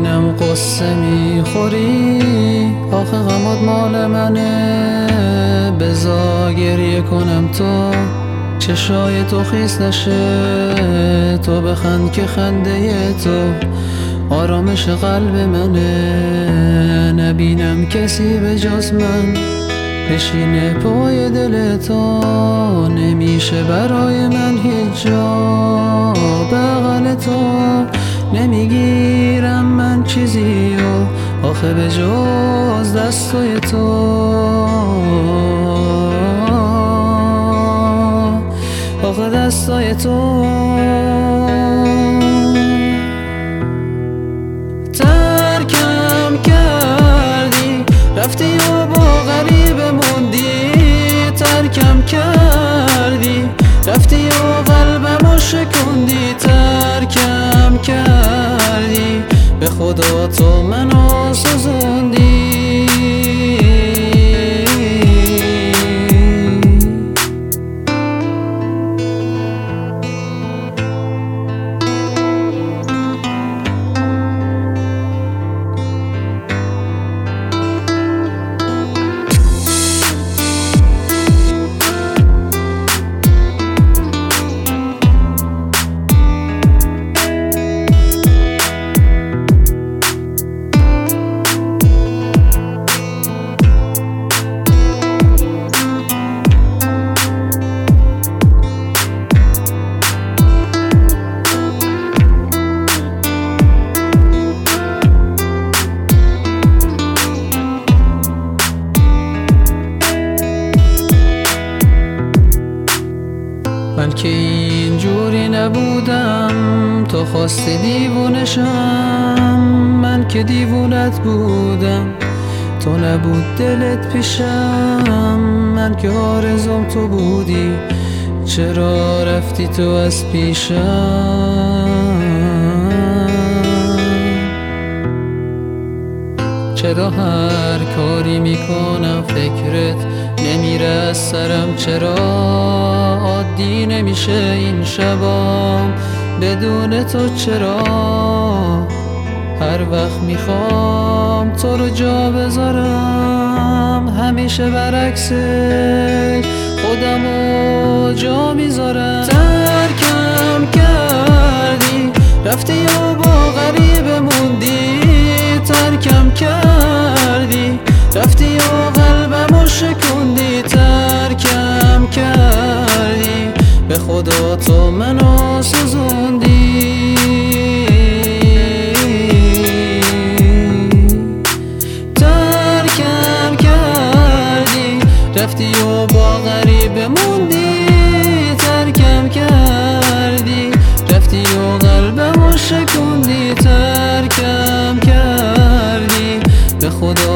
ببینم قصه میخوری، آخه غمات مال منه. بذار گریه کنم تا چشای تو خیس نشه، تو بخند که خنده تو آرامش قلب منه. نبینم کسی به جز من بشینه پای دل تو، نمیشه برای من هیچ جا بغل تو. نمیگیرم من چیزی و آخه به جز دستای تو، آخه دستای تو. ترکم کردی رفتی و با غریبه موندی، ترکم کردی رفتی و قلبمو شکوندی، ترکم کردی به خدا تو منو سوزوندی. من که اینجوری نبودم، تو خواستی دیوونشم. من که دیوونت بودم، تو نبود دلت پیشم. من که آرزوم تو بودی، چرا رفتی تو از پیشم؟ چرا هر کاری میکنم فکرت نمیره از سرم؟ چرا عادی نمیشه این شبام بدون تو؟ چرا هر وقت میخوام تو رو جا بذارم همیشه برعکسش خودمو جا میذارم؟ ترکم کردی رفتی و با غریبه موندی، ترکم کردی رفتی و قلبمو شکوندی، ترکم کردی به خدا تو منو سوزوندی. ترکم کردی رفتی و با غریبه موندی، ترکم کردی رفتی و قلبمو شکوندی، ترکم کردی به خدا